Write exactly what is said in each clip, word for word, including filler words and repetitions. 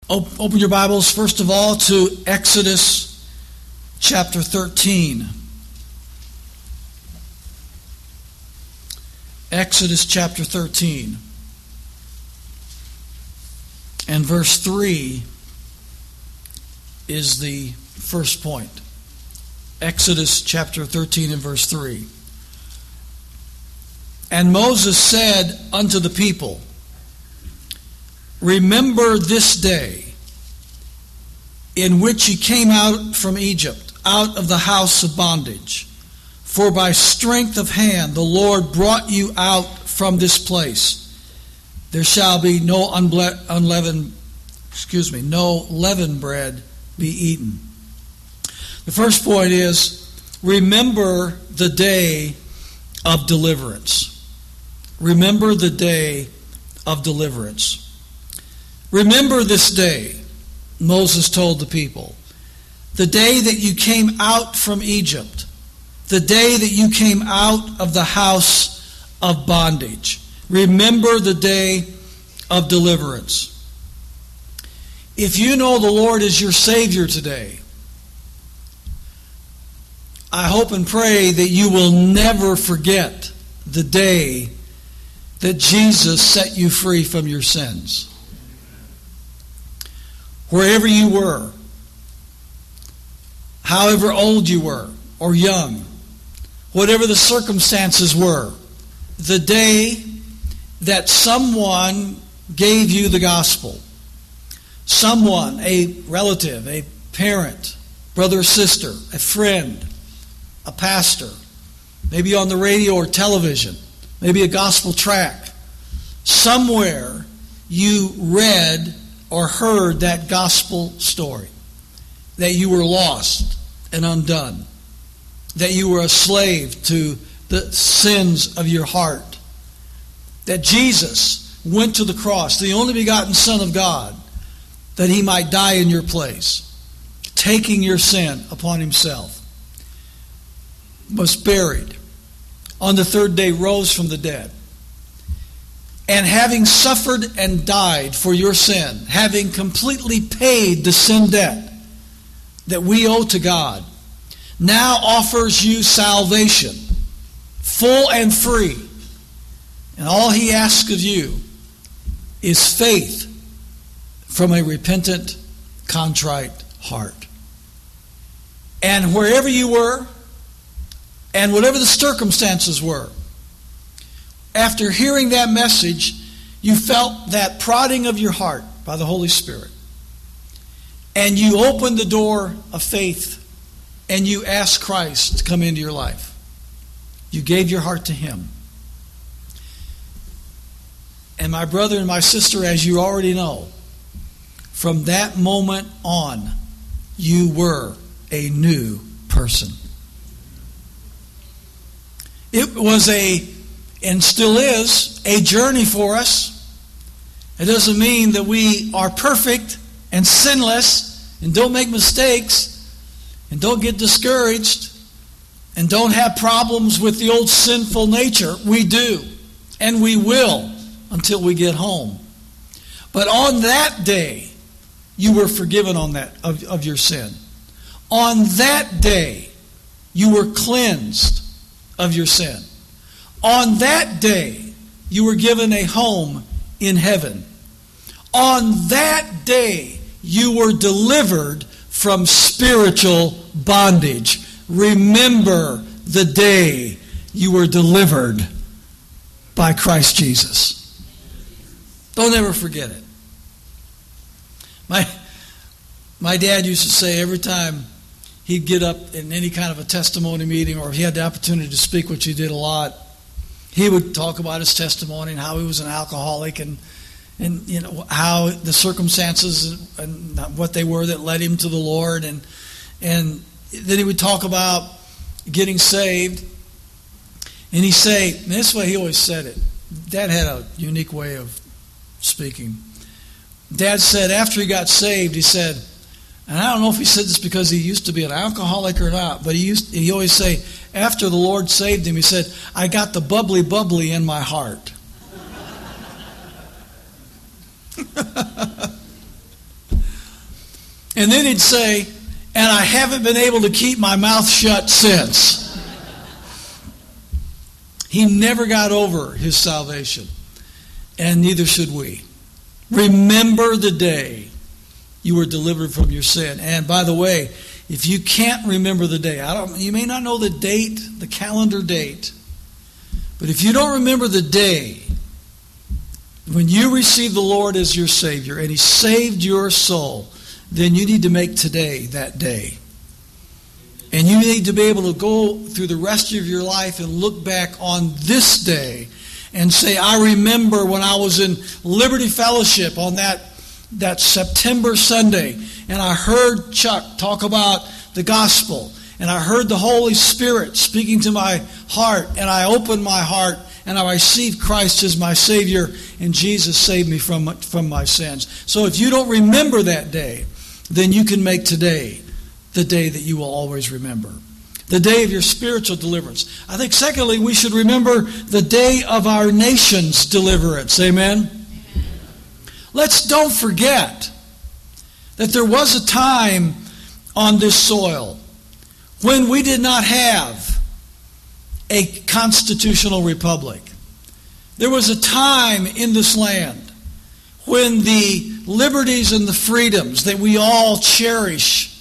Open your Bibles, first of all, to Exodus chapter thirteen. Exodus chapter thirteen. And verse three is the first point. Exodus chapter thirteen and verse three. And Moses said unto the people, Remember this day in which ye came out from Egypt, out of the house of bondage. For by strength of hand the Lord brought you out from this place. There shall be no unble- unleavened, excuse me, no leavened bread be eaten. The first point is, remember the day of deliverance. Remember the day of deliverance. Remember this day, Moses told the people, the day that you came out from Egypt, the day that you came out of the house of bondage. Remember the day of deliverance. If you know the Lord is your Savior today, I hope and pray that you will never forget the day that Jesus set you free from your sins. Wherever you were, however old you were or young, whatever the circumstances were, the day that someone gave you the gospel, someone, a relative, a parent, brother or sister, a friend, a pastor, maybe on the radio or television, maybe a gospel tract, somewhere you read or heard that gospel story, that you were lost and undone, that you were a slave to the sins of your heart, that Jesus went to the cross, the only begotten Son of God, that he might die in your place, taking your sin upon himself, was buried, on the third day rose from the dead, and having suffered and died for your sin, having completely paid the sin debt that we owe to God, now offers you salvation, full and free. And all he asks of you is faith from a repentant, contrite heart. And wherever you were, and whatever the circumstances were, after hearing that message, you felt that prodding of your heart by the Holy Spirit. And you opened the door of faith and you asked Christ to come into your life. You gave your heart to him. And my brother and my sister, as you already know, from that moment on, you were a new person. It was a, and still is, a journey for us. It doesn't mean that we are perfect and sinless and don't make mistakes and don't get discouraged and don't have problems with the old sinful nature. We do, and we will until we get home. But on that day, you were forgiven on that of, of your sin. On that day, you were cleansed of your sin. On that day, you were given a home in heaven. On that day, you were delivered from spiritual bondage. Remember the day you were delivered by Christ Jesus. Don't ever forget it. My, my dad used to say every time he'd get up in any kind of a testimony meeting, or if he had the opportunity to speak, which he did a lot, he would talk about his testimony and how he was an alcoholic and and you know how the circumstances and what they were that led him to the Lord, and and then he would talk about getting saved. And he'd say, and this way he always said it. Dad had a unique way of speaking. Dad said after he got saved, he said, and I don't know if he said this because he used to be an alcoholic or not, but he used he always say, after the Lord saved him, he said, I got the bubbly bubbly in my heart. And then he'd say, and I haven't been able to keep my mouth shut since. He never got over his salvation, and neither should we. Remember the day you were delivered from your sin. And by the way, if you can't remember the day, I don't, you may not know the date, the calendar date, but if you don't remember the day when you received the Lord as your Savior and He saved your soul, then you need to make today that day. And you need to be able to go through the rest of your life and look back on this day and say, I remember when I was in Liberty Fellowship on that, that September Sunday, and I heard Chuck talk about the gospel, and I heard the Holy Spirit speaking to my heart, and I opened my heart, and I received Christ as my Savior, and Jesus saved me from, from my sins. So if you don't remember that day, then you can make today the day that you will always remember. The day of your spiritual deliverance. I think secondly, we should remember the day of our nation's deliverance. Amen? Amen. Let's don't forget that there was a time on this soil when we did not have a constitutional republic. There was a time in this land when the liberties and the freedoms that we all cherish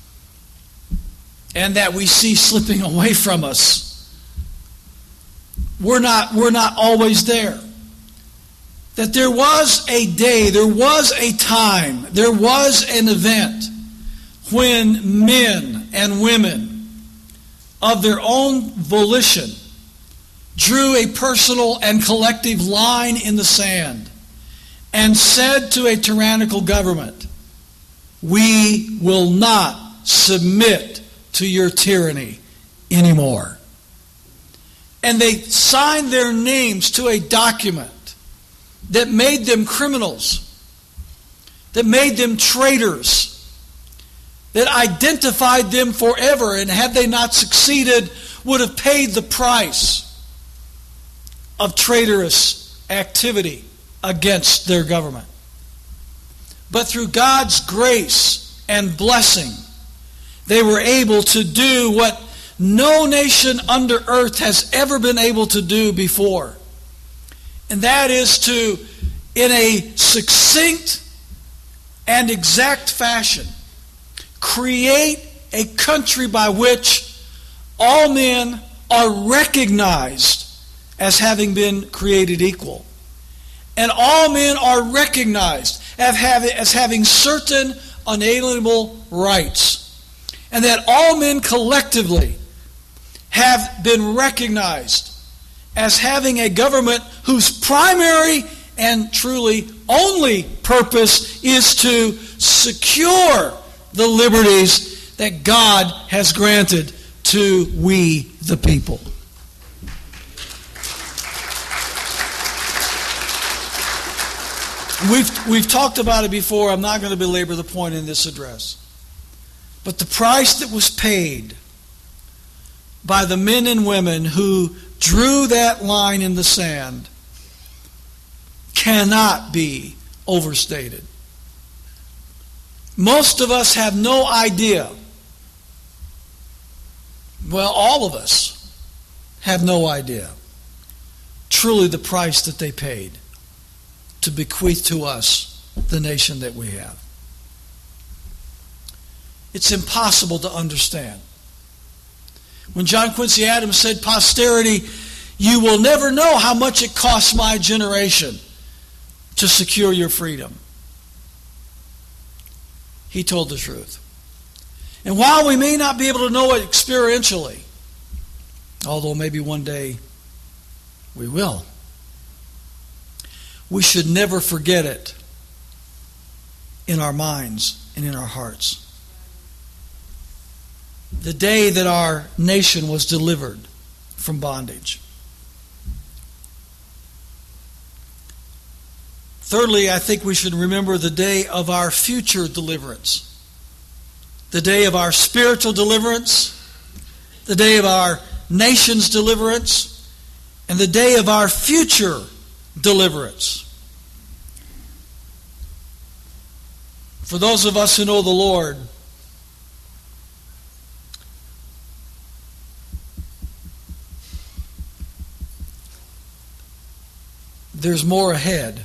and that we see slipping away from us, we're not, we're not always there. That there was a day, there was a time, there was an event when men and women of their own volition drew a personal and collective line in the sand and said to a tyrannical government, we will not submit to your tyranny anymore. And they signed their names to a document that made them criminals, that made them traitors, that identified them forever, and had they not succeeded, would have paid the price of traitorous activity against their government. But through God's grace and blessing, they were able to do what no nation under earth has ever been able to do before. And that is to, in a succinct and exact fashion, create a country by which all men are recognized as having been created equal. And all men are recognized as having certain unalienable rights. And that all men collectively have been recognized as having a government whose primary and truly only purpose is to secure the liberties that God has granted to we the people. We've, we've talked about it before. I'm not going to belabor the point in this address. But the price that was paid by the men and women who drew that line in the sand cannot be overstated. Most of us have no idea. Well, all of us have no idea truly the price that they paid to bequeath to us the nation that we have. It's impossible to understand. When John Quincy Adams said, posterity, you will never know how much it cost my generation to secure your freedom. He told the truth. And while we may not be able to know it experientially, although maybe one day we will, we should never forget it in our minds and in our hearts. The day that our nation was delivered from bondage. Thirdly, I think we should remember the day of our future deliverance. The day of our spiritual deliverance, the day of our nation's deliverance, and the day of our future deliverance. For those of us who know the Lord, there's more ahead.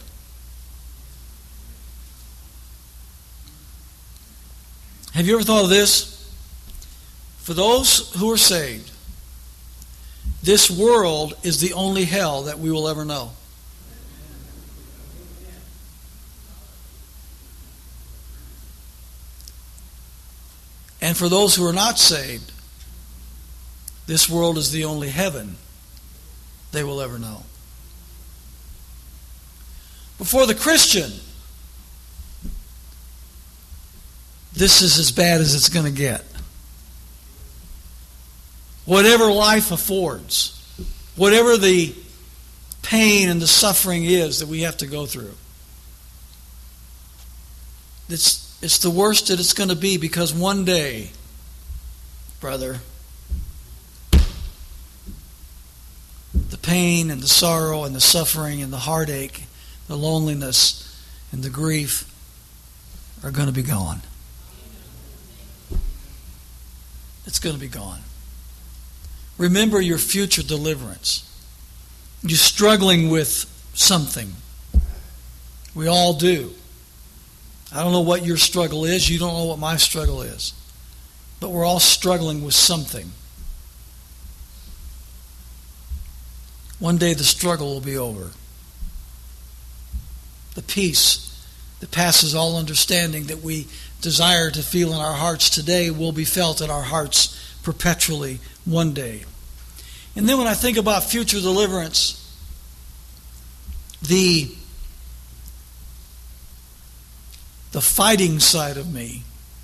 Have you ever thought of this? For those who are saved, this world is the only hell that we will ever know. And for those who are not saved, this world is the only heaven they will ever know. But for the Christian, this is as bad as it's going to get. Whatever life affords, whatever the pain and the suffering is that we have to go through, it's, it's the worst that it's going to be, because one day, brother, the pain and the sorrow and the suffering and the heartache, the loneliness and the grief are going to be gone. It's going to be gone. Remember your future deliverance. You're struggling with something. We all do. I don't know what your struggle is. You don't know what my struggle is. But we're all struggling with something. One day the struggle will be over. The peace that passes all understanding that we desire to feel in our hearts today will be felt in our hearts perpetually one day. And then when I think about future deliverance, the, the fighting side of me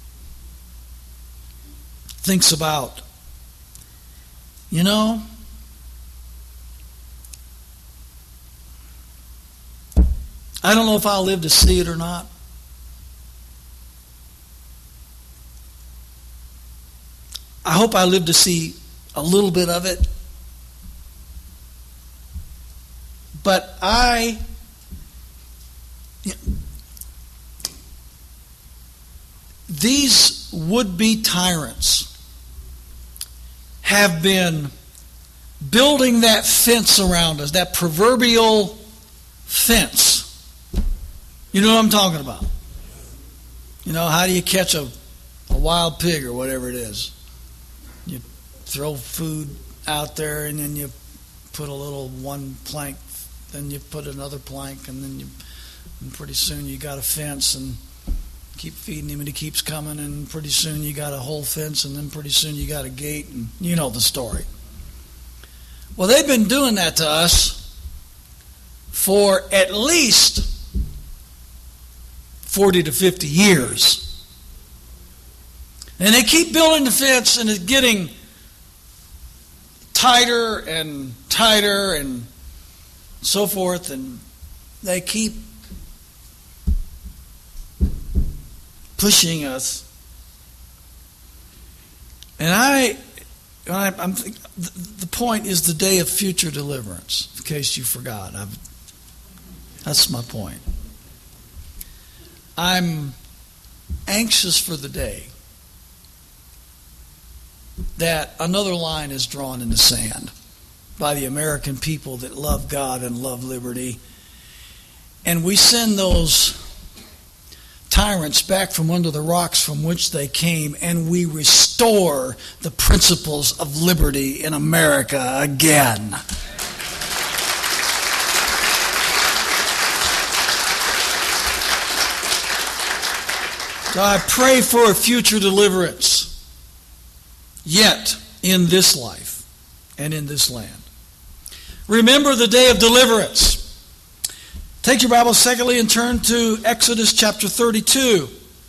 thinks about, you know, I don't know if I'll live to see it or not. I hope I live to see a little bit of it. But I, these would-be tyrants have been building that fence around us, that proverbial fence. You know what I'm talking about? You know, how do you catch a, a wild pig or whatever it is? You throw food out there, and then you put a little one plank, then you put another plank, and then you, and pretty soon you got a fence, and keep feeding him, and he keeps coming, and pretty soon you got a whole fence, and then pretty soon you got a gate, and you know the story. Well, they've been doing that to us for at least forty to fifty years. And they keep building the fence, and it's getting tighter and tighter and so forth, and they keep pushing us. And I, I I'm the point is the day of future deliverance. In case you forgot, I've, that's my point. I'm anxious for the day that another line is drawn in the sand by the American people that love God and love liberty. And we send those tyrants back from under the rocks from which they came, and we restore the principles of liberty in America again. So I pray for a future deliverance yet in this life and in this land. Remember the day of deliverance. Take your Bible, secondly, and turn to Exodus chapter thirty-two.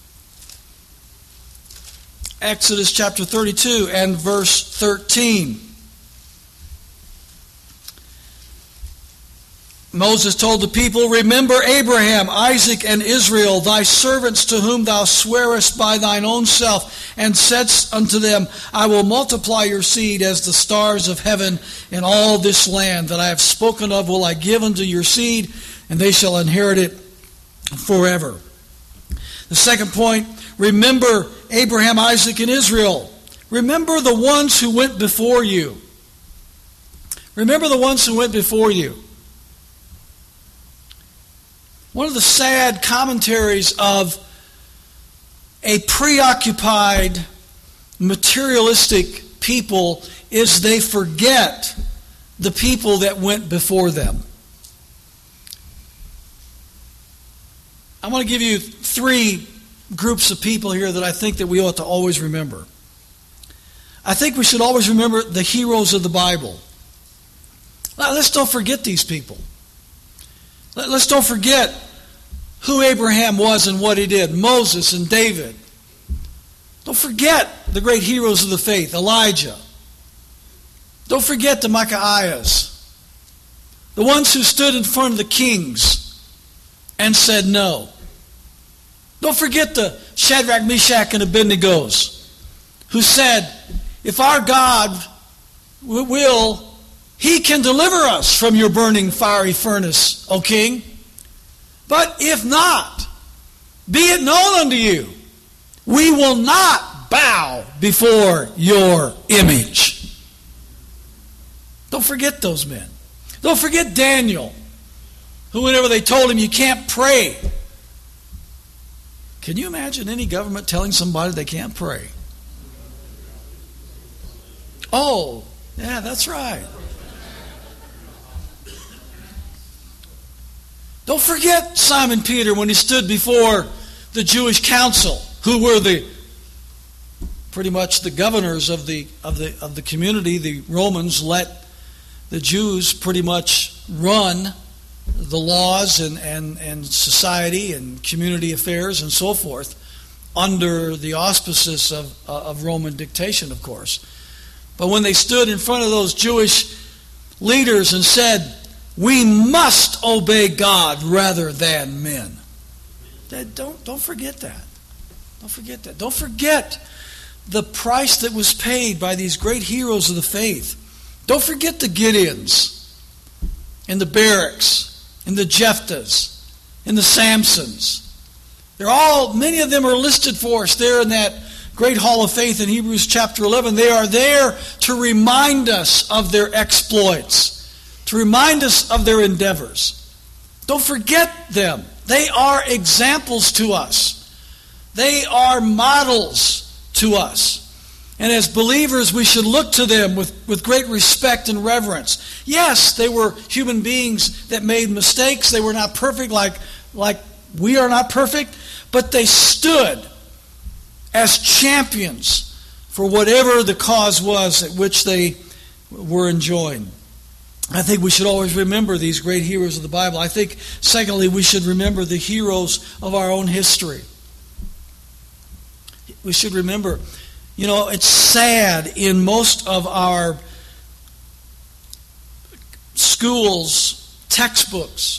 Exodus chapter thirty-two and verse thirteen. Moses told the people, "Remember Abraham, Isaac, and Israel, thy servants, to whom thou swearest by thine own self, and saidst unto them, I will multiply your seed as the stars of heaven, in all this land that I have spoken of will I give unto your seed, and they shall inherit it forever." The second point, remember Abraham, Isaac, and Israel. Remember the ones who went before you. Remember the ones who went before you. One of the sad commentaries of a preoccupied, materialistic people is they forget the people that went before them. I want to give you three groups of people here that I think that we ought to always remember. I think we should always remember the heroes of the Bible. Now, let's don't forget these people. Let's don't forget who Abraham was and what he did. Moses and David. Don't forget the great heroes of the faith. Elijah. Don't forget the Micaiahs. The ones who stood in front of the kings and said no. Don't forget the Shadrach, Meshach, and Abednego who said, if our God will, He can deliver us from your burning fiery furnace, O king. But if not, be it known unto you, we will not bow before your image. Don't forget those men. Don't forget Daniel, who whenever they told him you can't pray. Can you imagine any government telling somebody they can't pray? Oh, yeah, that's right. Don't forget Simon Peter when he stood before the Jewish council, who were the pretty much the governors of the of the of the community. The Romans let the Jews pretty much run the laws and, and, and society and community affairs and so forth under the auspices of, uh, of Roman dictation, of course. But when they stood in front of those Jewish leaders and said, we must obey God rather than men. Don't, don't forget that. Don't forget that. Don't forget the price that was paid by these great heroes of the faith. Don't forget the Gideons and the Barracks and the Jephthahs and the Samsons. They're all, many of them are listed for us there in that great hall of faith in Hebrews chapter eleven. They are there to remind us of their exploits, to remind us of their endeavors. Don't forget them. They are examples to us. They are models to us. And as believers, we should look to them with, with great respect and reverence. Yes, they were human beings that made mistakes. They were not perfect like, like we are not perfect. But they stood as champions for whatever the cause was at which they were enjoined. I think we should always remember these great heroes of the Bible. I think, secondly, we should remember the heroes of our own history. We should remember, you know, it's sad in most of our schools, textbooks,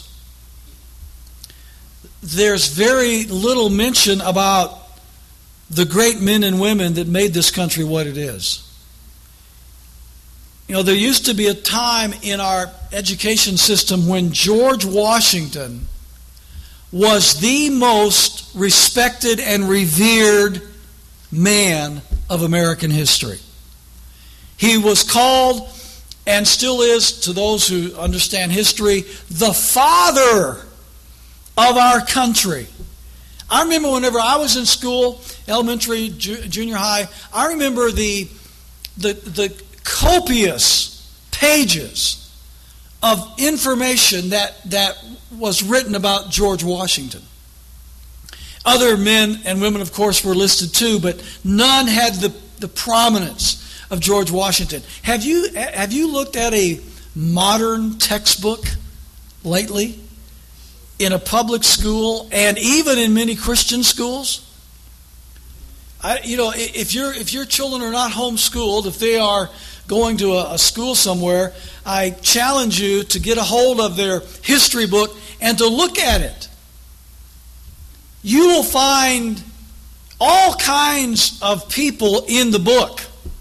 there's very little mention about the great men and women that made this country what it is. You know, there used to be a time in our education system when George Washington was the most respected and revered man of American history. He was called, and still is to those who understand history, the father of our country. I remember whenever I was in school, elementary, ju- junior high, I remember the the the copious pages of information that, that was written about George Washington. Other men and women, of course, were listed too, but none had the, the prominence of George Washington. Have you have you looked at a modern textbook lately in a public school and even in many Christian schools? I, you know, if your if your children are not homeschooled, if they are going to a, a school somewhere, I challenge you to get a hold of their history book and to look at it. You will find all kinds of people in the book.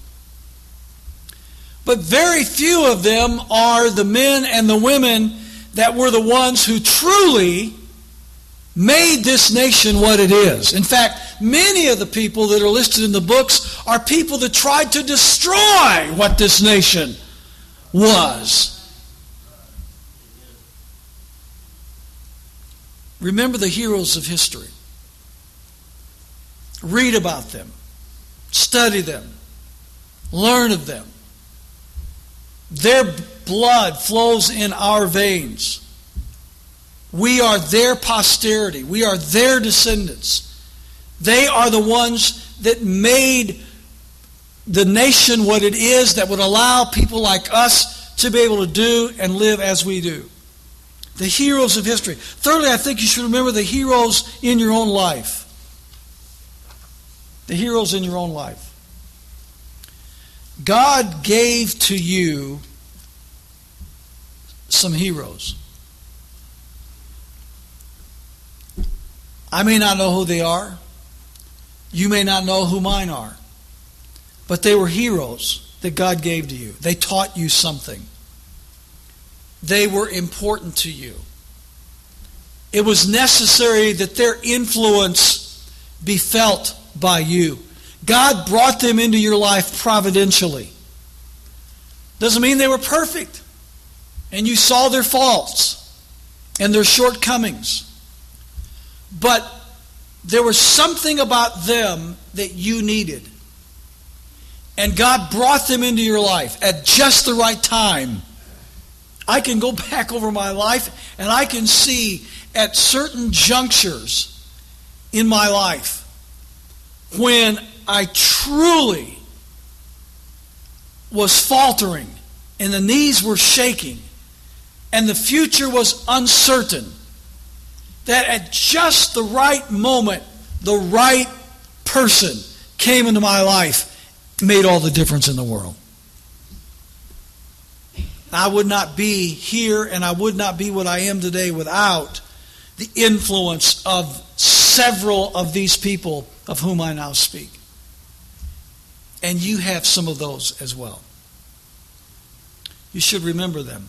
But very few of them are the men and the women that were the ones who truly made this nation what it is. In fact, many of the people that are listed in the books are people that tried to destroy what this nation was. Remember the heroes of history. Read about them. Study them. Learn of them. Their blood flows in our veins. We are their posterity. We are their descendants. They are the ones that made the nation what it is, that would allow people like us to be able to do and live as we do. The heroes of history. Thirdly, I think you should remember the heroes in your own life. The heroes in your own life. God gave to you some heroes. I may not know who they are. You may not know who mine are. But they were heroes that God gave to you. They taught you something. They were important to you. It was necessary that their influence be felt by you. God brought them into your life providentially. Doesn't mean they were perfect. And you saw their faults and their shortcomings. But there was something about them that you needed. And God brought them into your life at just the right time. I can go back over my life and I can see at certain junctures in my life when I truly was faltering and the knees were shaking and the future was uncertain, that at just the right moment, the right person came into my life, made all the difference in the world. I would not be here and I would not be what I am today without the influence of several of these people of whom I now speak. And you have some of those as well. You should remember them.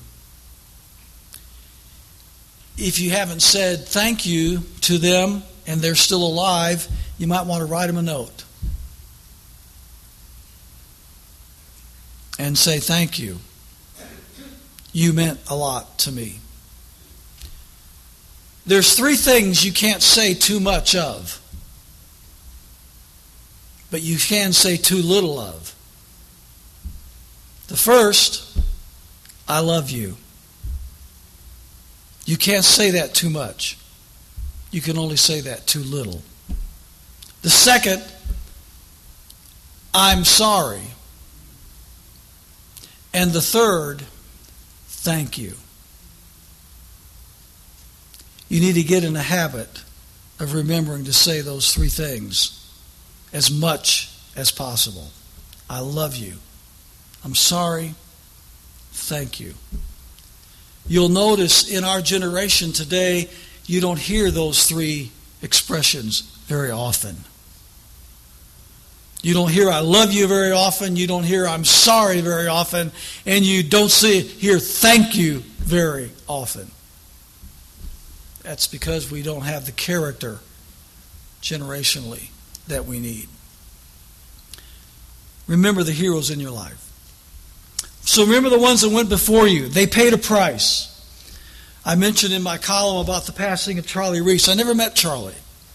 If you haven't said thank you to them and they're still alive, you might want to write them a note and say thank you. You meant a lot to me. There's three things you can't say too much of, but you can say too little of. The first, I love you. You can't say that too much. You can only say that too little. The second, I'm sorry. And the third, thank you. You need to get in the habit of remembering to say those three things as much as possible. I love you. I'm sorry. Thank you. You'll notice in our generation today, you don't hear those three expressions very often. You don't hear I love you very often. You don't hear I'm sorry very often. And you don't see, hear thank you very often. That's because we don't have the character generationally that we need. Remember the heroes in your life. So remember the ones that went before you. They paid a price. I mentioned in my column about the passing of Charlie Reese. I never met Charlie.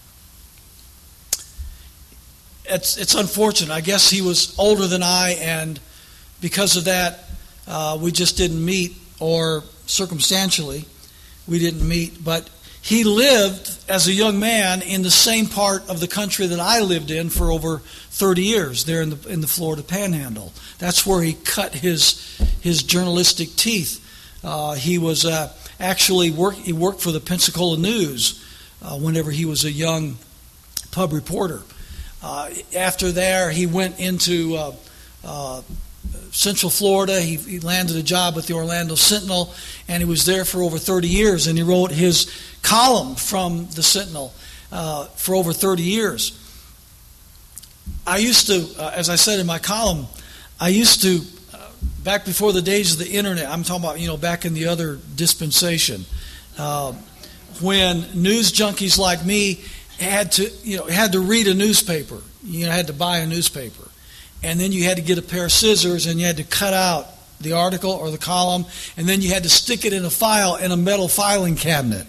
It's, it's unfortunate. I guess he was older than I, and because of that, uh, we just didn't meet, or circumstantially, we didn't meet. But he lived as a young man in the same part of the country that I lived in for over thirty years, there in the in the Florida Panhandle. That's where he cut his his journalistic teeth. Uh, he was uh, actually work. He worked for the Pensacola News uh, whenever he was a young pub reporter. Uh, after there, he went into uh, uh, Central Florida. He, he landed a job with the Orlando Sentinel, and he was there for over thirty years. And he wrote his column from the Sentinel uh, for over thirty years. I used to, uh, as I said in my column, I used to, uh, back before the days of the internet, I'm talking about, you know, back in the other dispensation, uh, when news junkies like me had to, you know, had to read a newspaper. You know, had to buy a newspaper. And then you had to get a pair of scissors and you had to cut out the article or the column, and then you had to stick it in a file in a metal filing cabinet.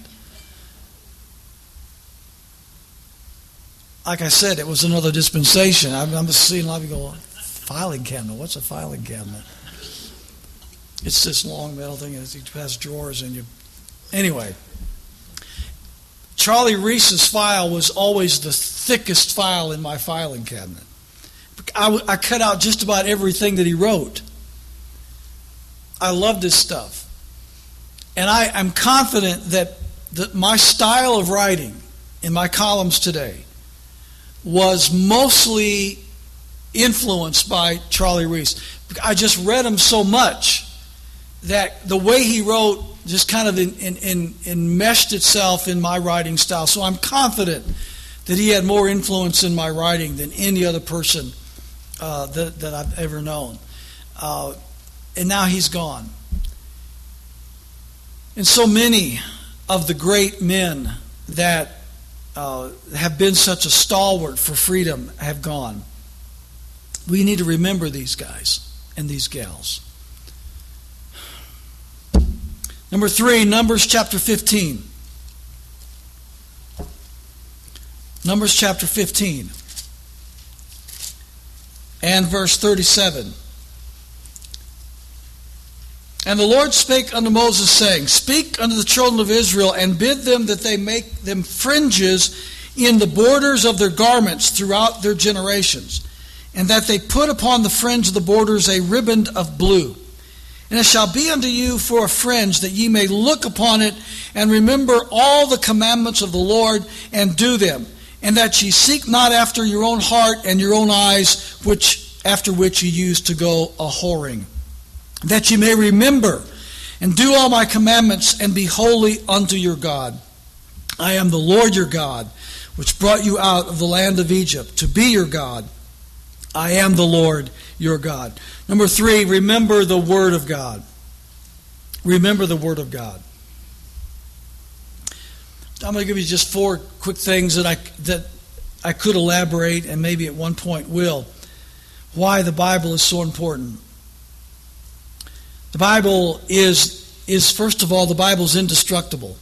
Like I said, it was another dispensation. I'm, I'm just seeing a lot of people go, filing cabinet? What's a filing cabinet? It's this long metal thing, and it has drawers, and you... Anyway, Charlie Reese's file was always the thickest file in my filing cabinet. I, I cut out just about everything that he wrote. I loved his stuff. And I, I'm confident that the, my style of writing in my columns today was mostly influenced by Charlie Reese. I just read him so much that the way he wrote just kind of in, in, in, enmeshed itself in my writing style. So I'm confident that he had more influence in my writing than any other person uh, that, that I've ever known. Uh, and now he's gone. And so many of the great men that uh, have been such a stalwart for freedom have gone. We need to remember these guys and these gals. Number three, Numbers chapter fifteen. Numbers chapter fifteen and verse thirty-seven. And the Lord spake unto Moses, saying, Speak unto the children of Israel, and bid them that they make them fringes in the borders of their garments throughout their generations, and that they put upon the fringe of the borders a riband of blue. And it shall be unto you for a fringe, that ye may look upon it, and remember all the commandments of the Lord, and do them, and that ye seek not after your own heart and your own eyes, which after which ye used to go a whoring. That ye may remember and do all my commandments, and be holy unto your God. I am the Lord your God, which brought you out of the land of Egypt, to be your God. I am the Lord your God. Number three, remember the Word of God. Remember the Word of God. I'm going to give you just four quick things that I, that I could elaborate, and maybe at one point will, why the Bible is so important. The Bible is, is first of all, the Bible is indestructible.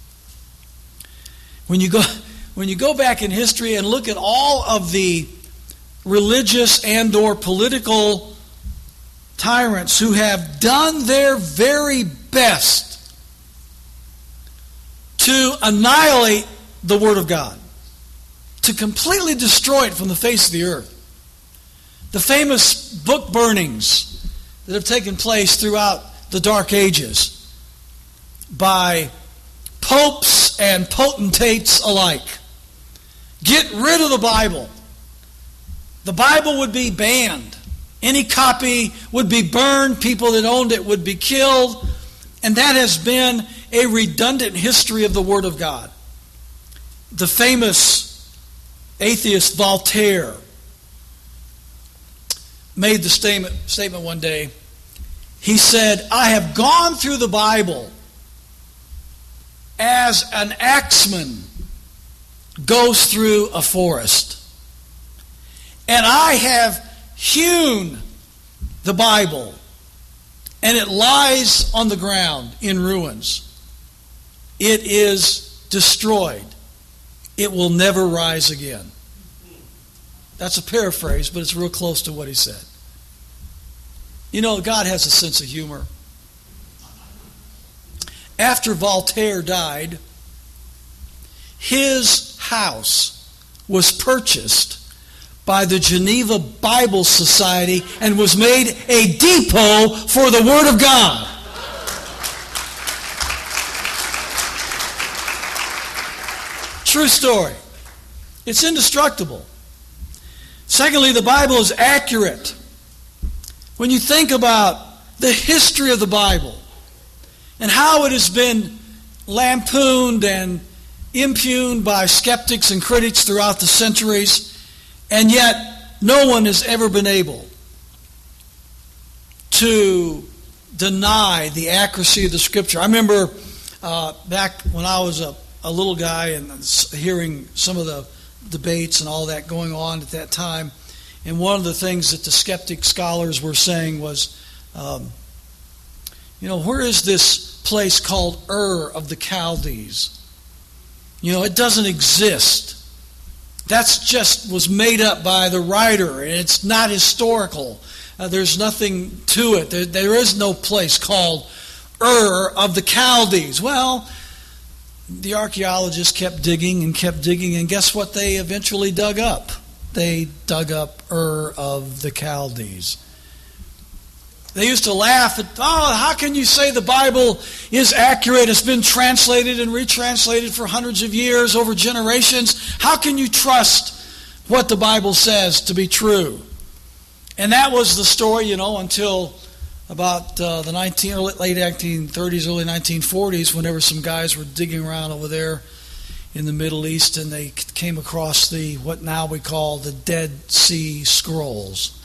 When you go, when you go back in history and look at all of the religious and or political tyrants who have done their very best to annihilate the Word of God, to completely destroy it from the face of the earth. The famous book burnings that have taken place throughout the Dark Ages by popes and potentates alike. Get rid of the Bible. The Bible would be banned. Any copy would be burned. People that owned it would be killed. And that has been a redundant history of the Word of God. The famous atheist Voltaire made the statement, statement one day. He said, I have gone through the Bible as an axeman goes through a forest. And I have hewn the Bible, and it lies on the ground in ruins. It is destroyed. It will never rise again. That's a paraphrase, but it's real close to what he said. You know, God has a sense of humor. After Voltaire died, his house was purchased by the Geneva Bible Society and was made a depot for the Word of God. True story. It's indestructible. Secondly, the Bible is accurate. When you think about the history of the Bible and how it has been lampooned and impugned by skeptics and critics throughout the centuries, and yet no one has ever been able to deny the accuracy of the Scripture. I remember uh, back when I was a a little guy and hearing some of the debates and all that going on at that time. And one of the things that the skeptic scholars were saying was, um, you know, where is this place called Ur of the Chaldees? You know, it doesn't exist. That's just was made up by the writer, and it's not historical. Uh, there's nothing to it. There, there is no place called Ur of the Chaldees. Well, the archaeologists kept digging and kept digging, and guess what they eventually dug up? They dug up Ur of the Chaldees. They used to laugh at, oh, how can you say the Bible is accurate? It's been translated and retranslated for hundreds of years, over generations. How can you trust what the Bible says to be true? And that was the story, you know, until about uh, the nineteen, late nineteen thirties, early nineteen forties, whenever some guys were digging around over there in the Middle East, and they came across the what now we call the Dead Sea Scrolls.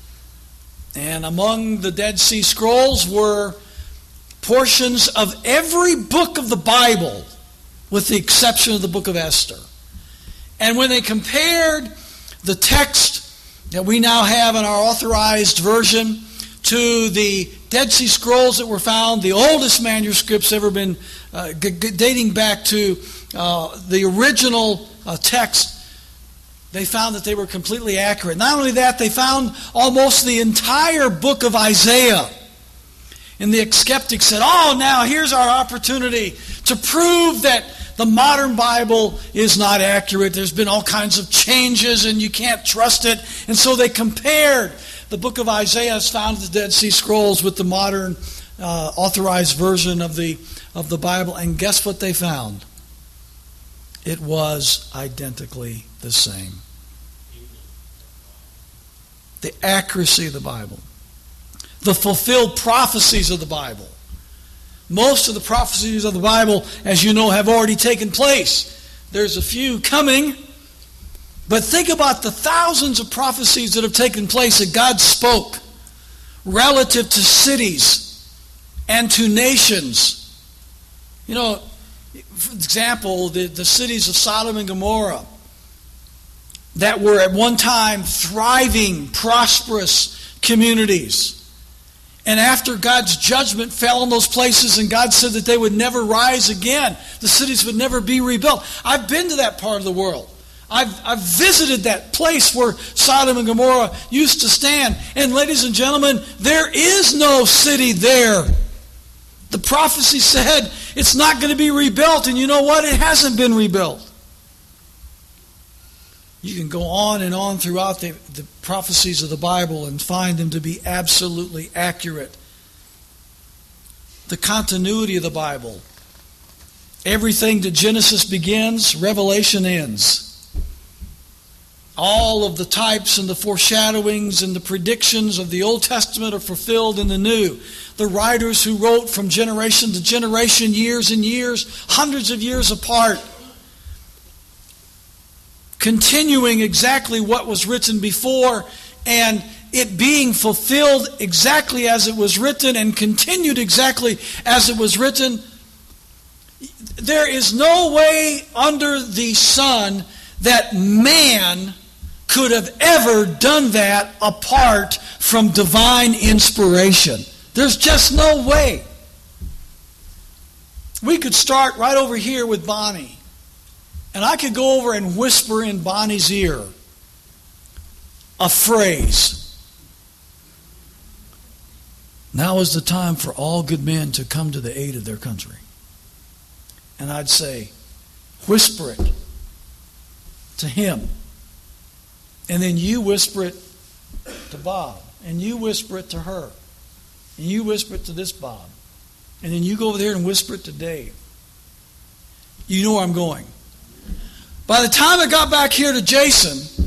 And among the Dead Sea Scrolls were portions of every book of the Bible, with the exception of the book of Esther. And when they compared the text that we now have in our authorized version to the Dead Sea Scrolls that were found, the oldest manuscripts ever been uh, g- g- dating back to uh, the original uh, text, they found that they were completely accurate. Not only that, they found almost the entire book of Isaiah. And the skeptics said, oh, now here's our opportunity to prove that the modern Bible is not accurate. There's been all kinds of changes and you can't trust it. And so they compared the book of Isaiah as found in the Dead Sea Scrolls with the modern uh, authorized version of the, of the Bible. And guess what they found? It was identically the same. The accuracy of the Bible. The fulfilled prophecies of the Bible. Most of the prophecies of the Bible, as you know, have already taken place. There's a few coming. But think about the thousands of prophecies that have taken place that God spoke relative to cities and to nations. You know, for example, the, the cities of Sodom and Gomorrah that were at one time thriving, prosperous communities. And after God's judgment fell on those places and God said that they would never rise again, the cities would never be rebuilt. I've been to that part of the world. I've, I've visited that place where Sodom and Gomorrah used to stand. And ladies and gentlemen, there is no city there. The prophecy said it's not going to be rebuilt. And you know what? It hasn't been rebuilt. You can go on and on throughout the, the prophecies of the Bible and find them to be absolutely accurate. The continuity of the Bible. Everything that Genesis begins, Revelation ends. All of the types and the foreshadowings and the predictions of the Old Testament are fulfilled in the New. The writers who wrote from generation to generation, years and years, hundreds of years apart, continuing exactly what was written before and it being fulfilled exactly as it was written and continued exactly as it was written. There is no way under the sun that man could have ever done that apart from divine inspiration. There's just no way. We could start right over here with Bonnie. And I could go over and whisper in Bonnie's ear a phrase. Now is the time for all good men to come to the aid of their country. And I'd say, whisper it to him. And then you whisper it to Bob. And you whisper it to her. And you whisper it to this Bob. And then you go over there and whisper it to Dave. You know where I'm going. By the time I got back here to Jason,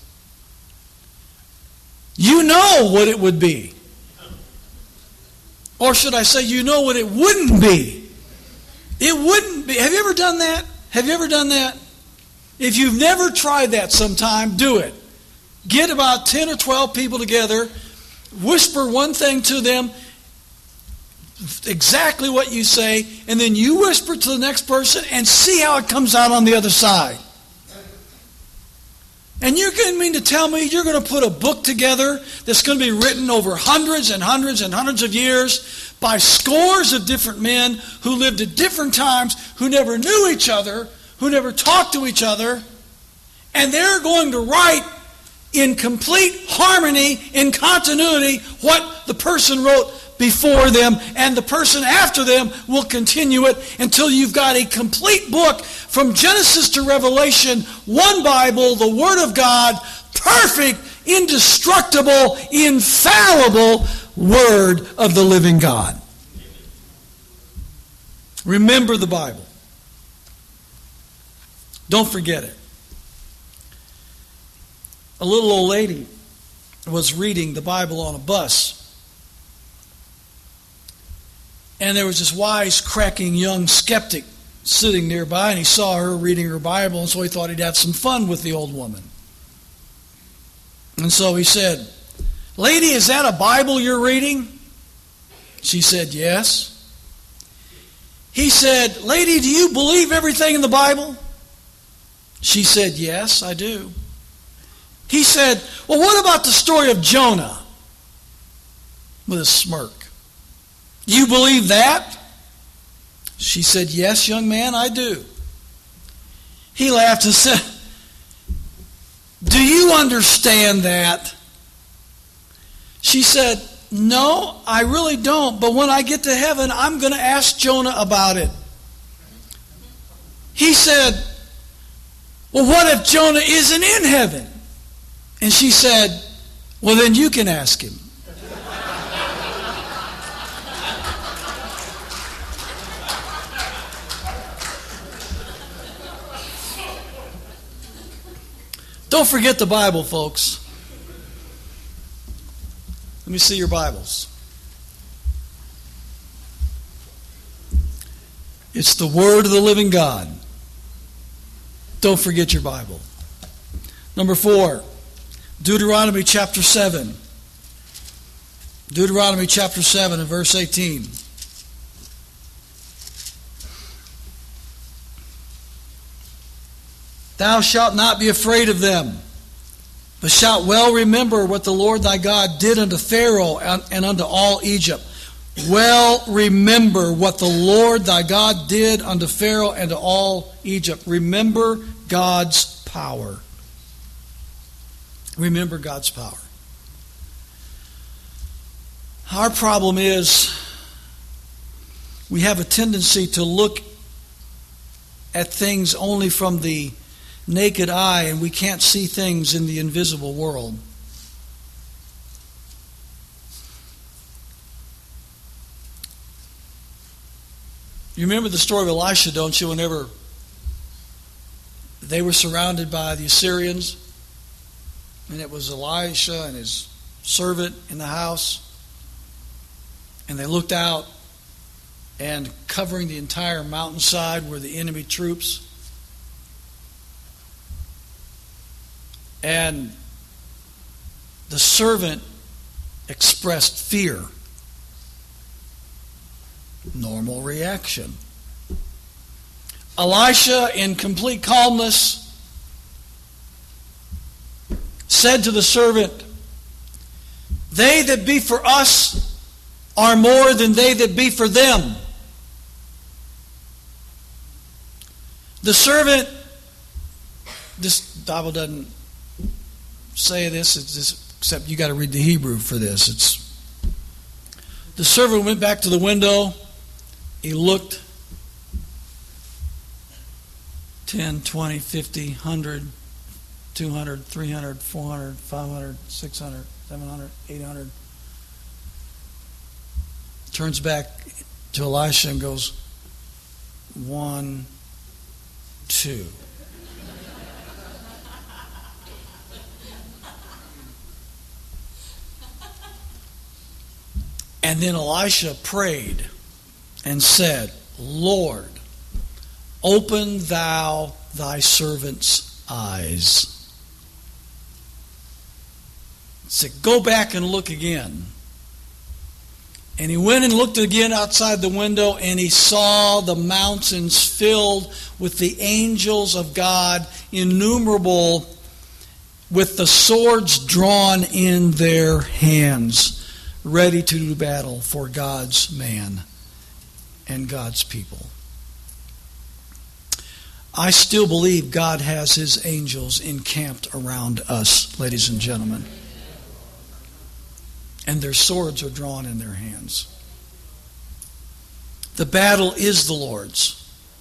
you know what it would be. Or should I say, you know what it wouldn't be. It wouldn't be. Have you ever done that? Have you ever done that? If you've never tried that sometime, do it. Get about ten or twelve people together, whisper one thing to them, exactly what you say, and then you whisper to the next person and see how it comes out on the other side. And you're going to mean to tell me you're going to put a book together that's going to be written over hundreds and hundreds and hundreds of years by scores of different men who lived at different times, who never knew each other, who never talked to each other, and they're going to write in complete harmony, in continuity, what the person wrote before them, and the person after them will continue it until you've got a complete book from Genesis to Revelation, one Bible, the Word of God, perfect, indestructible, infallible Word of the living God. Remember the Bible. Don't forget it. A little old lady was reading the Bible on a bus. And there was this wise, cracking young skeptic sitting nearby, and he saw her reading her Bible, and so he thought he'd have some fun with the old woman. And so he said, "Lady, is that a Bible you're reading?" She said, "Yes." He said, "Lady, do you believe everything in the Bible?" She said, "Yes, I do." He said, "Well, what about the story of Jonah?" With a smirk. "Do you believe that?" She said, "Yes, young man, I do." He laughed and said, "Do you understand that?" She said, "No, I really don't, but when I get to heaven, I'm going to ask Jonah about it." He said, "Well, what if Jonah isn't in heaven?" And she said, "Well, then you can ask him." Don't forget the Bible, folks. Let me see your Bibles. It's the Word of the living God. Don't forget your Bible. Number four, Deuteronomy chapter seven. Deuteronomy chapter seven and verse eighteen. "Thou shalt not be afraid of them, but shalt well remember what the Lord thy God did unto Pharaoh and, and unto all Egypt." Well remember what the Lord thy God did unto Pharaoh and to all Egypt. Remember God's power. Remember God's power. Our problem is we have a tendency to look at things only from the naked eye, and we can't see things in the invisible world. You remember the story of Elisha, don't you? Whenever they were surrounded by the Assyrians, and it was Elisha and his servant in the house, and they looked out, and covering the entire mountainside were the enemy troops. And the servant expressed fear. Normal reaction. Elisha, in complete calmness, said to the servant, "They that be for us are more than they that be for them." The servant, this Bible doesn't say this, it's just, except you got to read the Hebrew for this. It's the servant went back to the window. He looked ten, twenty, fifty, one hundred, two hundred, three hundred, four hundred, five hundred, six hundred, seven hundred, eight hundred. Turns back to Elisha and goes, one, two. And then Elisha prayed and said, "Lord, open thou thy servant's eyes." He said, "Go back and look again." And he went and looked again outside the window, and he saw the mountains filled with the angels of God, innumerable, with the swords drawn in their hands, ready to do battle for God's man and God's people. I still believe God has his angels encamped around us, ladies and gentlemen. And their swords are drawn in their hands. The battle is the Lord's.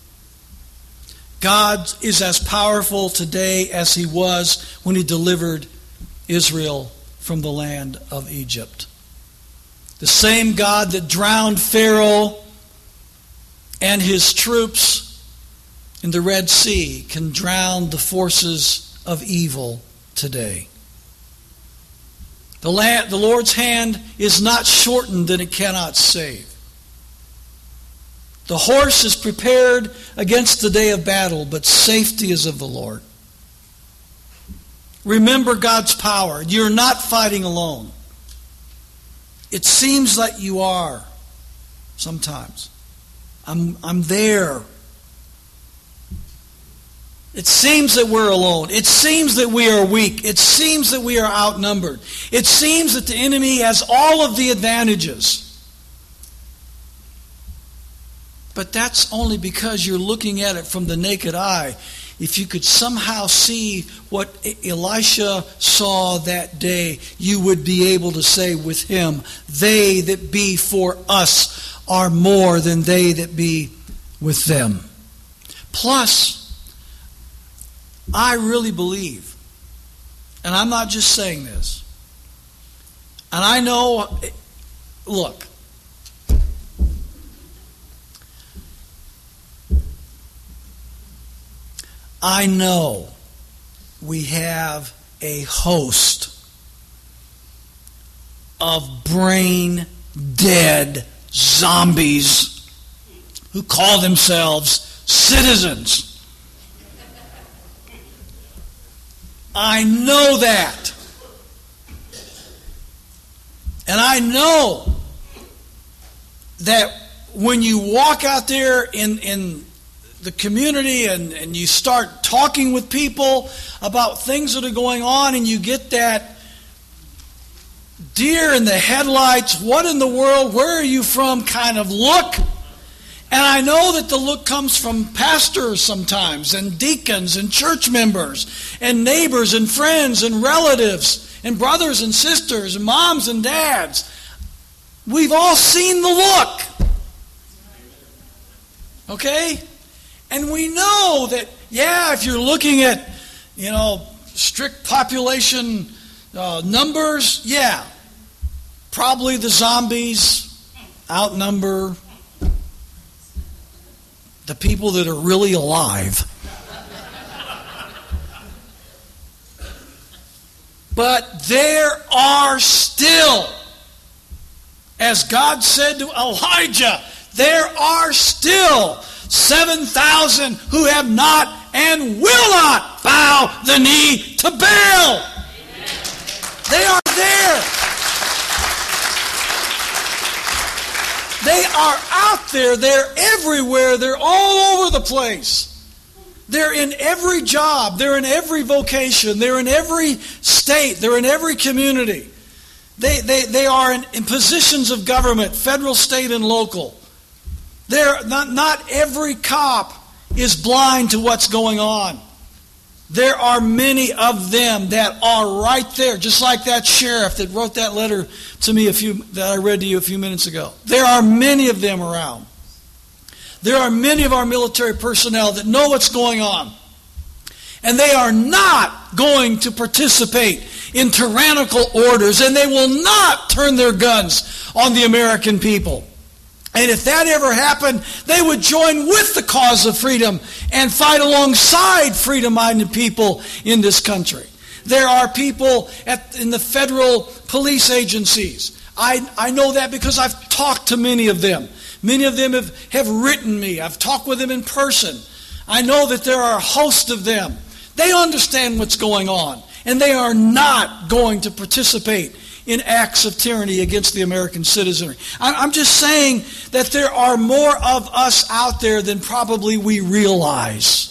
God is as powerful today as he was when he delivered Israel from the land of Egypt. The same God that drowned Pharaoh and his troops in the Red Sea can drown the forces of evil today. The, land, the Lord's hand is not shortened that it cannot save. The horse is prepared against the day of battle, but safety is of the Lord. Remember God's power. You're not fighting alone. It seems like you are sometimes. I'm, I'm there. It seems that we're alone. It seems that we are weak. It seems that we are outnumbered. It seems that the enemy has all of the advantages. But that's only because you're looking at it from the naked eye. If you could somehow see what Elisha saw that day, you would be able to say with him, they that be for us are more than they that be with them. Plus, I really believe, and I'm not just saying this, and I know, look, I know we have a host of brain-dead zombies who call themselves citizens. I know that. And I know that when you walk out there in, in the community and, and you start talking with people about things that are going on and you get that deer in the headlights, what in the world, where are you from kind of look. And I know that the look comes from pastors sometimes, and deacons, and church members, and neighbors, and friends, and relatives, and brothers and sisters, and moms and dads. We've all seen the look. Okay? And we know that, yeah, if you're looking at, you know, strict population uh, numbers, yeah, probably the zombies outnumber the people that are really alive. But there are still, as God said to Elijah, there are still seven thousand who have not and will not bow the knee to Baal. Amen. They are there. They are out there. They're everywhere. They're all over the place. They're in every job. They're in every vocation. They're in every state. They're in every community. They, they, they are in, in positions of government, federal, state, and local. They're, not, not every cop is blind to what's going on. There are many of them that are right there, just like that sheriff that wrote that letter to me a few that I read to you a few minutes ago. There are many of them around. There are many of our military personnel that know what's going on. And they are not going to participate in tyrannical orders, and they will not turn their guns on the American people. And if that ever happened, they would join with the cause of freedom and fight alongside freedom-minded people in this country. There are people at, in the federal police agencies. I, I know that because I've talked to many of them. Many of them have, have written me. I've talked with them in person. I know that there are a host of them. They understand what's going on. And they are not going to participate in acts of tyranny against the American citizenry. I'm just saying that there are more of us out there than probably we realize.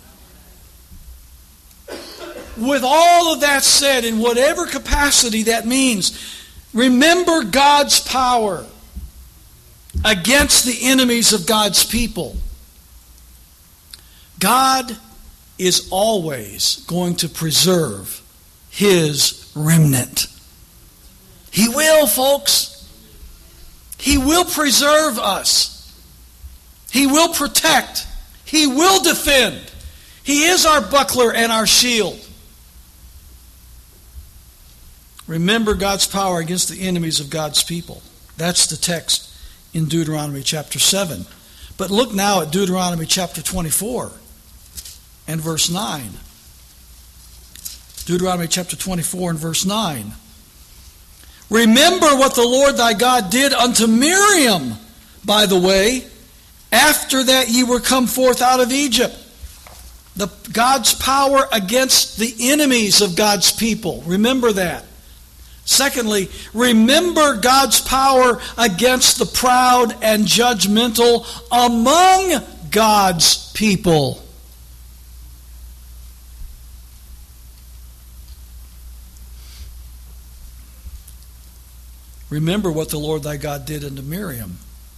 With all of that said, in whatever capacity that means, remember God's power against the enemies of God's people. God is always going to preserve His remnant. He will, folks. He will preserve us. He will protect. He will defend. He is our buckler and our shield. Remember God's power against the enemies of God's people. That's the text in Deuteronomy chapter seven. But look now at Deuteronomy chapter twenty-four and verse nine. Deuteronomy chapter twenty-four and verse nine. Remember what the Lord thy God did unto Miriam, by the way, after that ye were come forth out of Egypt. The, God's power against the enemies of God's people. Remember that. Secondly, remember God's power against the proud and judgmental among God's people. Remember what the Lord thy God did unto Miriam.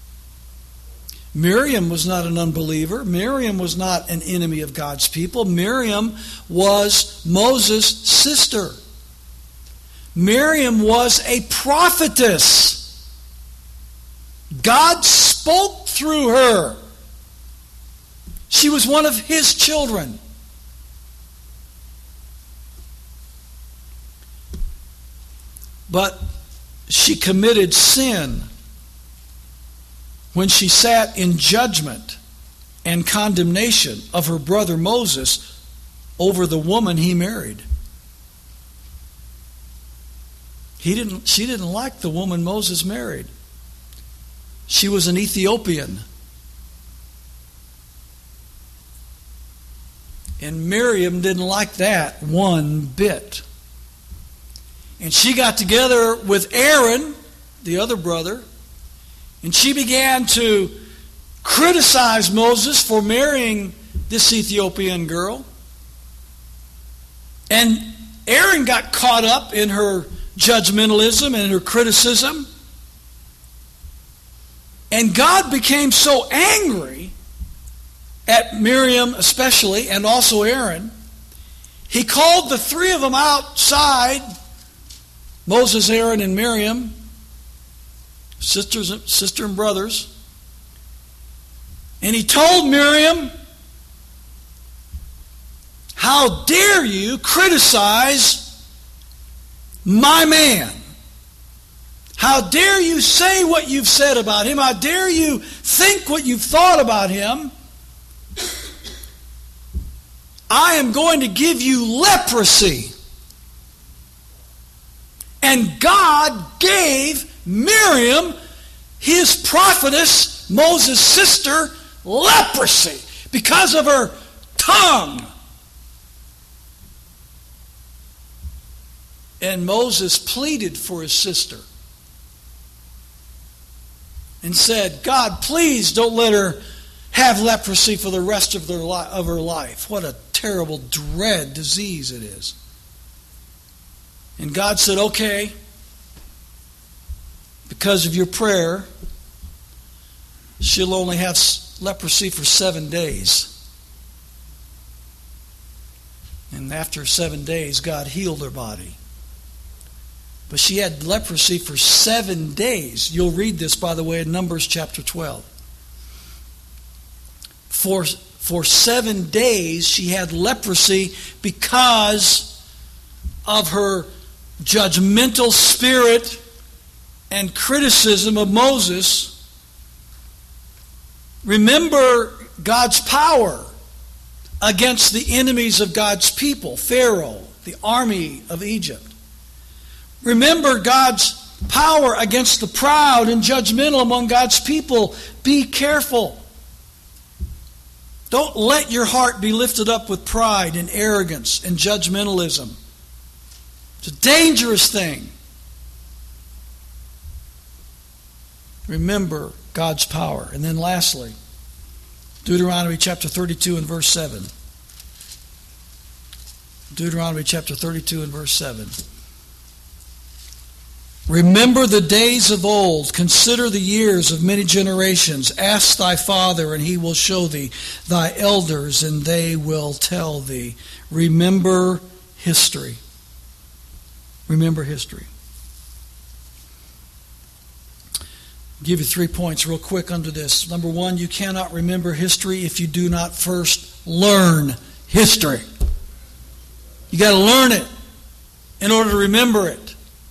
Miriam was not an unbeliever. Miriam was not an enemy of God's people. Miriam was Moses' sister. Miriam was a prophetess. God spoke through her. She was one of His children. But she committed sin when she sat in judgment and condemnation of her brother Moses over the woman he married. He didn't, she didn't like the woman Moses married. She was an Ethiopian. And Miriam didn't like that one bit. And she got together with Aaron, the other brother, and she began to criticize Moses for marrying this Ethiopian girl. And Aaron got caught up in her judgmentalism and her criticism. And God became so angry at Miriam especially, and also Aaron, He called the three of them outside, Moses, Aaron, and Miriam, sisters, sister and brothers. And He told Miriam, how dare you criticize my man? How dare you say what you've said about him? How dare you think what you've thought about him? I am going to give you leprosy. And God gave Miriam, his prophetess, Moses' sister, leprosy because of her tongue. And Moses pleaded for his sister and said, God, please don't let her have leprosy for the rest of, their li- of her life. What a terrible, dread disease it is. And God said, okay, because of your prayer, she'll only have leprosy for seven days. And after seven days, God healed her body. But she had leprosy for seven days. You'll read this, by the way, in Numbers chapter twelve. For, for seven days she had leprosy because of her judgmental spirit and criticism of Moses. Remember God's power against the enemies of God's people, Pharaoh, the army of Egypt. Remember God's power against the proud and judgmental among God's people. Be careful. Don't let your heart be lifted up with pride and arrogance and judgmentalism. It's a dangerous thing. Remember God's power. And then lastly, Deuteronomy chapter thirty-two and verse seven. Deuteronomy chapter thirty-two and verse seven. Remember the days of old, consider the years of many generations. Ask thy father, and he will show thee, thy elders, and they will tell thee. Remember history. Remember history. I'll give you three points real quick under this. Number one, you cannot remember history if you do not first learn history. You got to learn it in order to remember it.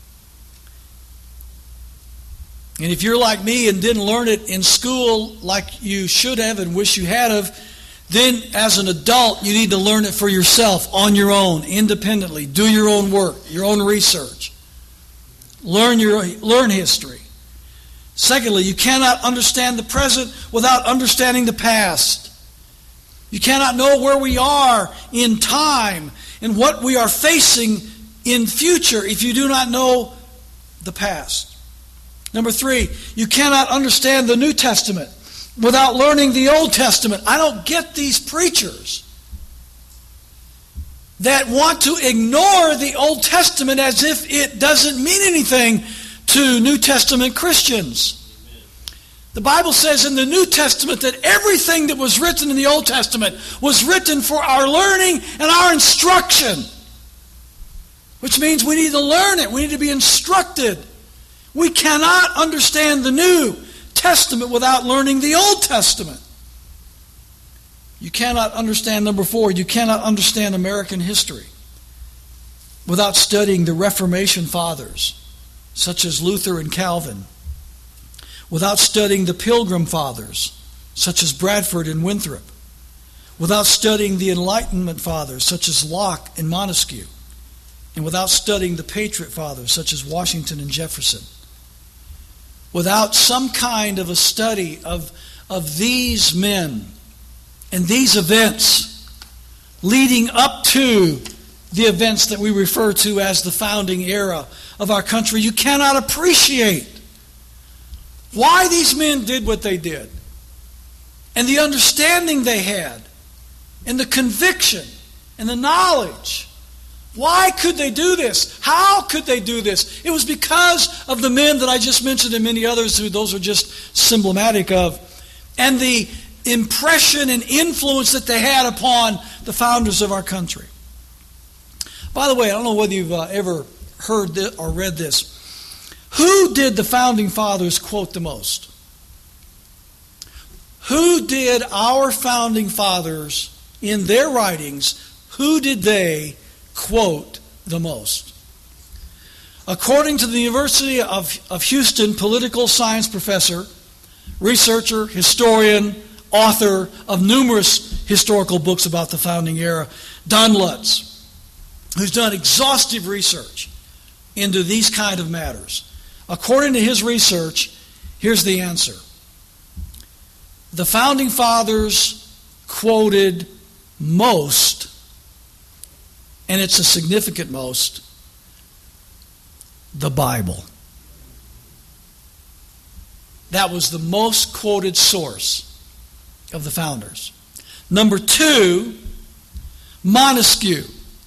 And if you're like me and didn't learn it in school like you should have and wish you had have, then as an adult you need to learn it for yourself on your own, independently. Do your own work, your own research. Learn your learn history. Secondly, you cannot understand the present without understanding the past. You cannot know where we are in time and what we are facing in future if you do not know the past. Number three, you cannot understand the New Testament without learning the Old Testament. I don't get these preachers that want to ignore the Old Testament as if it doesn't mean anything to New Testament Christians. The Bible says in the New Testament that everything that was written in the Old Testament was written for our learning and our instruction, which means we need to learn it. We need to be instructed. We cannot understand the New Testament without learning the Old Testament. You cannot understand, number four, you cannot understand American history without studying the Reformation Fathers, such as Luther and Calvin, without studying the Pilgrim Fathers, such as Bradford and Winthrop, without studying the Enlightenment Fathers, such as Locke and Montesquieu, and without studying the Patriot Fathers, such as Washington and Jefferson. Without some kind of a study of, of these men and these events leading up to the events that we refer to as the founding era of our country, you cannot appreciate why these men did what they did, and the understanding they had, and the conviction, and the knowledge. Why could they do this? How could they do this? It was because of the men that I just mentioned and many others who those are just symptomatic of, and the impression and influence that they had upon the founders of our country. By the way, I don't know whether you've uh, ever heard this or read this. Who did the founding fathers quote the most? Who did our founding fathers, in their writings, who did they quote the most? According to the University of, of Houston political science professor, researcher, historian, author of numerous historical books about the founding era, Don Lutz, who's done exhaustive research into these kind of matters. According to his research, here's the answer. The founding fathers quoted most, and it's a significant most, the Bible. That was the most quoted source of the founders. Number two, Montesquieu.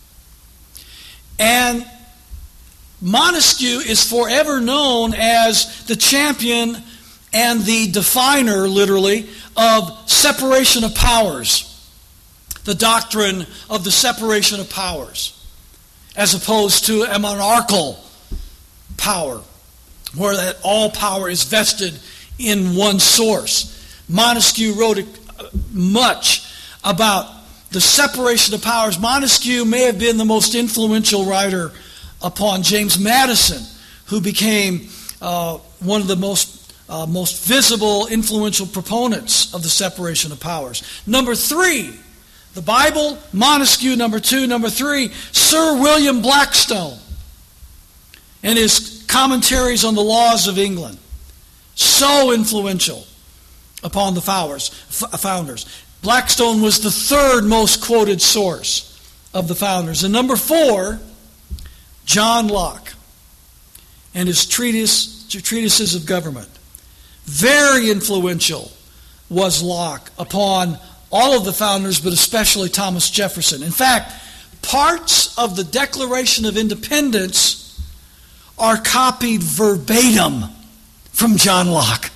And Montesquieu is forever known as the champion and the definer, literally, of separation of powers. The doctrine of the separation of powers, as opposed to a monarchical power, where that all power is vested in one source. Montesquieu wrote much about the separation of powers. Montesquieu may have been the most influential writer upon James Madison, who became uh, one of the most uh, most visible, influential proponents of the separation of powers. Number three, the Bible, Montesquieu, number two. Number three, Sir William Blackstone and his commentaries on the laws of England. So influential upon the founders. Blackstone was the third most quoted source of the founders. And number four, John Locke and his treatise, treatises of government. Very influential was Locke upon all of the founders, but especially Thomas Jefferson. In fact, parts of the Declaration of Independence are copied verbatim from John Locke.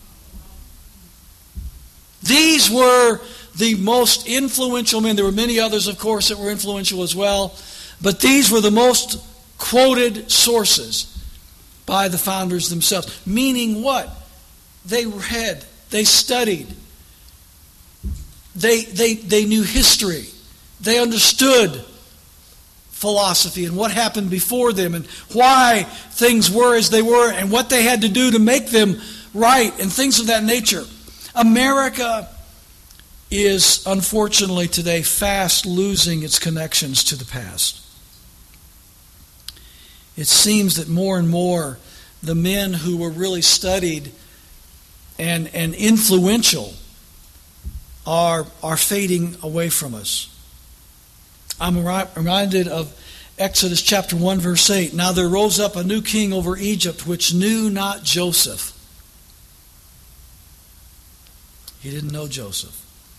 These were the most influential men. There were many others, of course, that were influential as well, but these were the most quoted sources by the founders themselves. Meaning what? They read, they studied, they, they, they knew history, they understood philosophy and what happened before them and why things were as they were and what they had to do to make them right and things of that nature. America is, unfortunately today, fast losing its connections to the past. It seems that more and more the men who were really studied and, and influential are, are fading away from us. I'm reminded of Exodus chapter one, verse eight. Now there rose up a new king over Egypt, which knew not Joseph. He didn't know Joseph.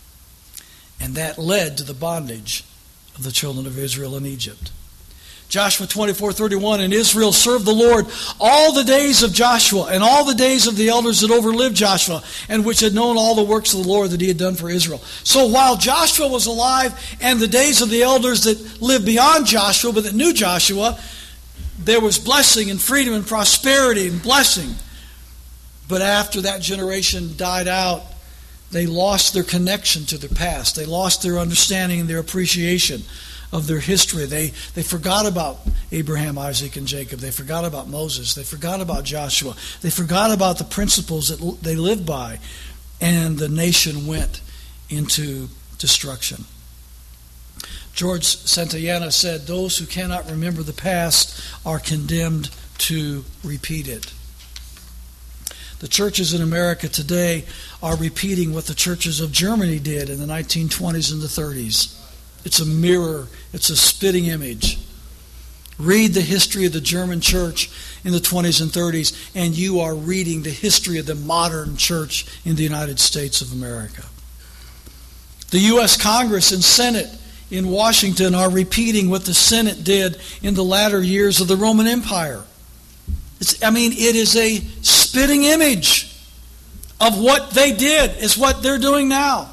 And that led to the bondage of the children of Israel in Egypt. Joshua twenty-four thirty-one, and Israel served the Lord all the days of Joshua and all the days of the elders that overlived Joshua and which had known all the works of the Lord that he had done for Israel. So while Joshua was alive and the days of the elders that lived beyond Joshua but that knew Joshua, there was blessing and freedom and prosperity and blessing. But after that generation died out, they lost their connection to their past. They lost their understanding and their appreciation of their history. They, they forgot about Abraham, Isaac, and Jacob. They forgot about Moses. They forgot about Joshua. They forgot about the principles that they lived by. And the nation went into destruction. George Santayana said, those who cannot remember the past are condemned to repeat it. The churches in America today are repeating what the churches of Germany did in the nineteen twenties and the thirties. It's a mirror. It's a spitting image. Read the history of the German church in the twenties and thirties, and you are reading the history of the modern church in the United States of America. The U S Congress and Senate in Washington are repeating what the Senate did in the latter years of the Roman Empire. It's, I mean, it is a spitting image of what they did, is what they're doing now.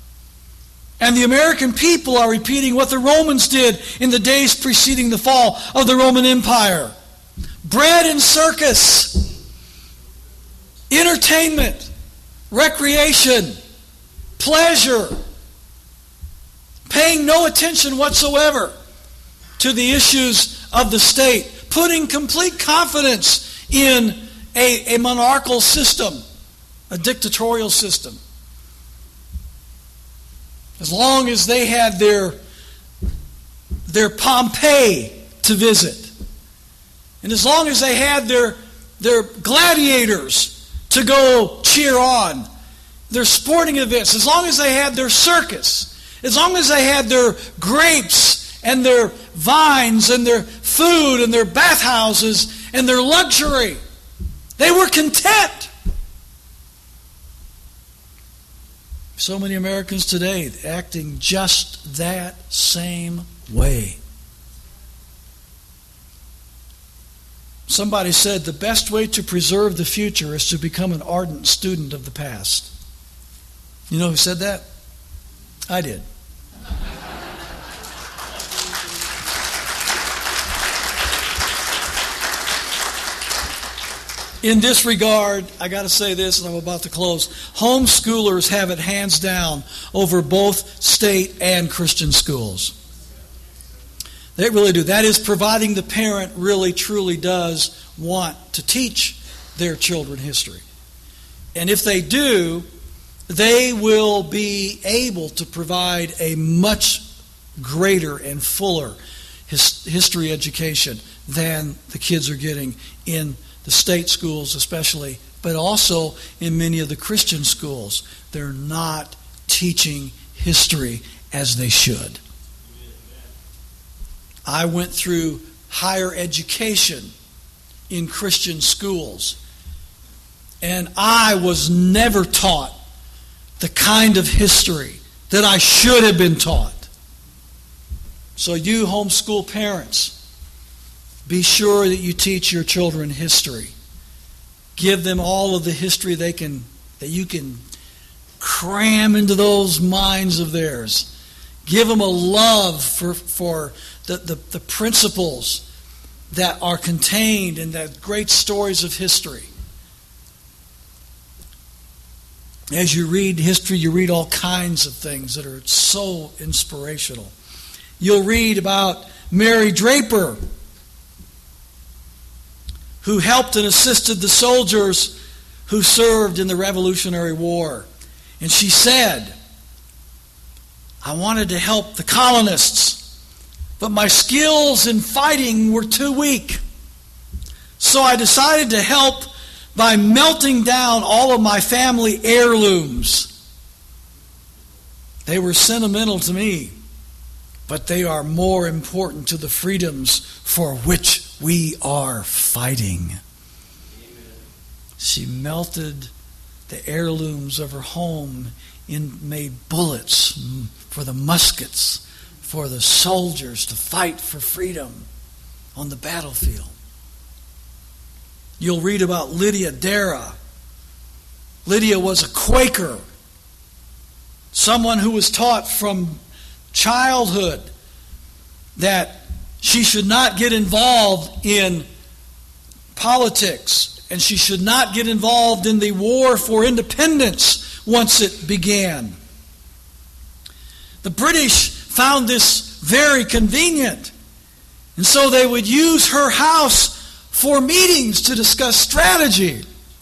And the American people are repeating what the Romans did in the days preceding the fall of the Roman Empire. Bread and circus, entertainment, recreation, pleasure, paying no attention whatsoever to the issues of the state, putting complete confidence in a, a monarchical system, a dictatorial system. As long as they had their, their Pompeii to visit, and as long as they had their, their gladiators to go cheer on, their sporting events, as long as they had their circus, as long as they had their grapes and their vines and their food and their bathhouses and their luxury, they were content. So many Americans today acting just that same way. Somebody said the best way to preserve the future is to become an ardent student of the past. You know who said that? I did. In this regard, I got to say this, and I'm about to close. Homeschoolers have it hands down over both state and Christian schools. They really do. That is, providing the parent really, truly does want to teach their children history. And if they do, they will be able to provide a much greater and fuller his, history education than the kids are getting in the state schools especially, but also in many of the Christian schools. They're not teaching history as they should. I went through higher education in Christian schools. And I was never taught the kind of history that I should have been taught. So you homeschool parents, be sure that you teach your children history. Give them all of the history they can, that you can cram into those minds of theirs. Give them a love for, for the, the, the principles that are contained in the great stories of history. As you read history, you read all kinds of things that are so inspirational. You'll read about Mary Draper, who helped and assisted the soldiers who served in the Revolutionary War. And she said, I wanted to help the colonists, but my skills in fighting were too weak. So I decided to help by melting down all of my family heirlooms. They were sentimental to me, but they are more important to the freedoms for which we are fighting. Amen. She melted the heirlooms of her home and made bullets for the muskets, for the soldiers to fight for freedom on the battlefield. You'll read about Lydia Dara. Lydia was a Quaker, someone who was taught from childhood that she should not get involved in politics and she should not get involved in the war for independence once it began. The British found this very convenient, and so they would use her house for meetings to discuss strategy.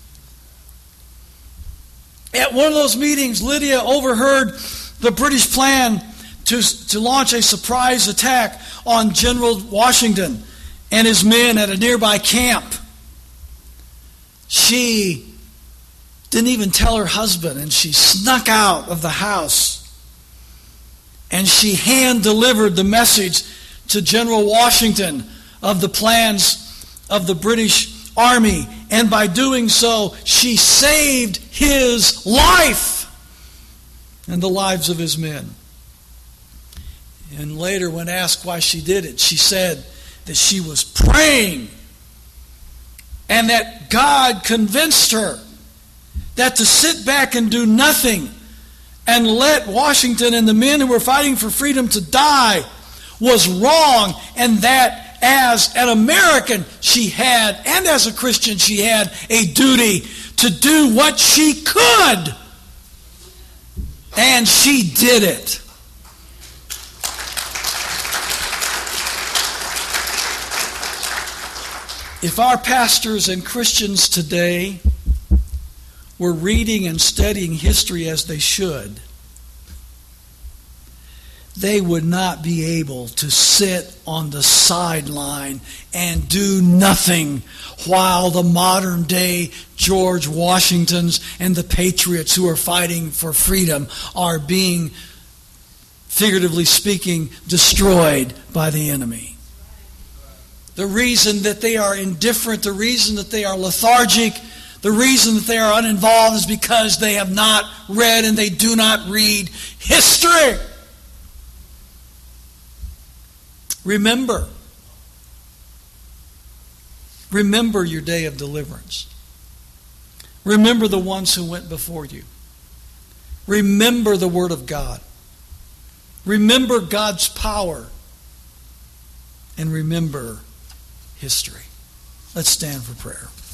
At one of those meetings, Lydia overheard the British plan to, to launch a surprise attack on General Washington and his men at a nearby camp. She didn't even tell her husband, and she snuck out of the house. And she hand-delivered the message to General Washington of the plans of the British Army. And by doing so, she saved his life and the lives of his men. And later, when asked why she did it, she said that she was praying and that God convinced her that to sit back and do nothing and let Washington and the men who were fighting for freedom to die was wrong, and that as an American she had, and as a Christian she had, a duty to do what she could. And she did it. If our pastors and Christians today were reading and studying history as they should, they would not be able to sit on the sideline and do nothing while the modern day George Washingtons and the patriots who are fighting for freedom are being, figuratively speaking, destroyed by the enemy. The reason that they are indifferent, the reason that they are lethargic, the reason that they are uninvolved is because they have not read and they do not read history. Remember. Remember your day of deliverance. Remember the ones who went before you. Remember the Word of God. Remember God's power. And remember history. Let's stand for prayer.